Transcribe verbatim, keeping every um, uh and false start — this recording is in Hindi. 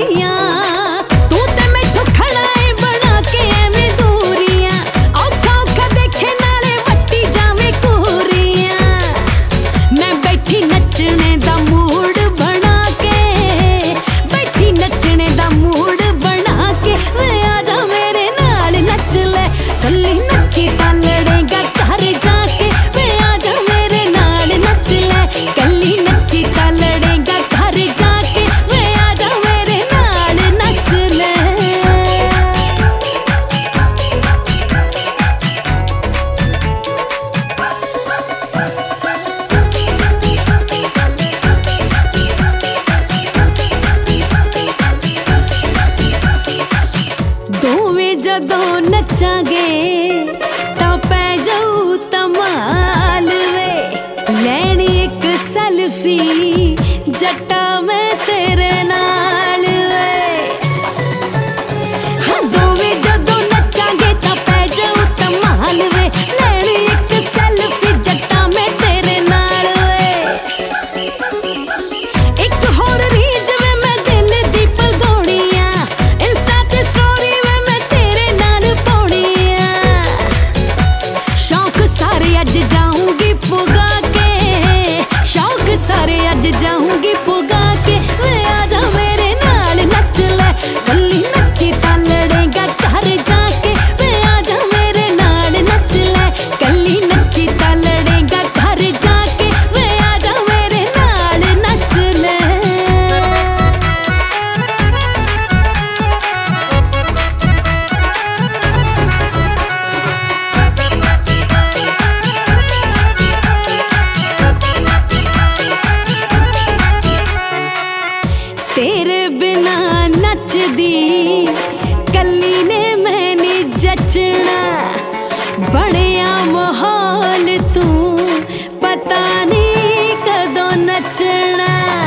दियां तू ते मैथों खड़ा है बना के एवें दूरियां औखा औखा देखे नाले वट्टी जावे कोरियां मैं बैठी नचने दा मूड बना के बैठी नचने दा मूड बना के वे आजा मेरे नाल नच ले कल्ली नची तां लड़ेगा घर जाके वे आजा मेरे नाल नच ले कल्ली नची तां लड़ेगा घर जाके वे आजा मेरे नाल नच ले दोवें जदों नचांगे तां पै जाऊ धमाल वे लैनी इक सेल्फी जट्टा मैं तेरे नाल वे हाँ दोवें जदों नचांगे तां पै जाऊ धमाल वे लैनी इक सेल्फी जट्टा मैं तेरे नाल वे एक होर रीज वे मैं दिल दी भगोनी आ इंस्टा ते स्टोरी वे मैं तेरे नाल पाउणी आ शौक सारे अज जाऊंगी पुगा के शौक सारे अज जाऊंगी पुगा के वे आजा मेरे नाल नच ले कल्ली नची तां लड़ेगा घर जाके वे आजा मेरे नाल नच ले कल्ली नची तां लड़ेगा घर जाके वे आजा मेरे नाल नच ले तेरे बिना नचदी कल्ली ने मैं नी जचना बड़िया माहौल तू पता नहीं कदों नचना।